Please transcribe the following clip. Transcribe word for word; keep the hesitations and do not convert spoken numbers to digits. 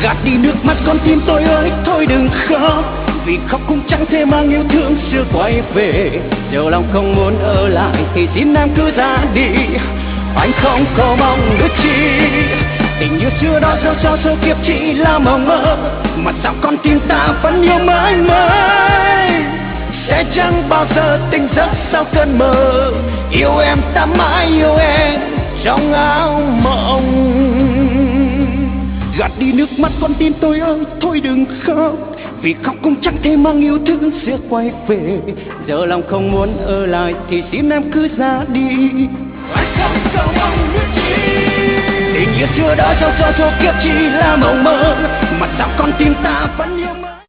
Gạt đi nước mắt con tim tôi ơi, thôi đừng khóc, vì khóc cũng chẳng thể mang yêu thương xưa quay về. Giờ lòng không muốn ở lại thì xin em cứ ra đi, anh không có mong được chi. Tình yêu xưa đó sao cho số kiếp chỉ là mộng mơ, mà sao con tim ta vẫn yêu mãi mãi. Sẽ chẳng bao giờ tỉnh giấc sau cơn mơ, yêu em ta mãi yêu em trong áo mộng. Gạt đi nước mắt con tim tôi ơi, thôi đừng khóc, vì khóc cũng chẳng thể mang yêu thương sẽ quay về. Giờ lòng không muốn ở lại thì xin em cứ ra đi, anh không cầu mong được chi. Tình yêu xưa đó sao cho số kiếp chỉ là mộng mơ, mà sao con tim ta vẫn yêu.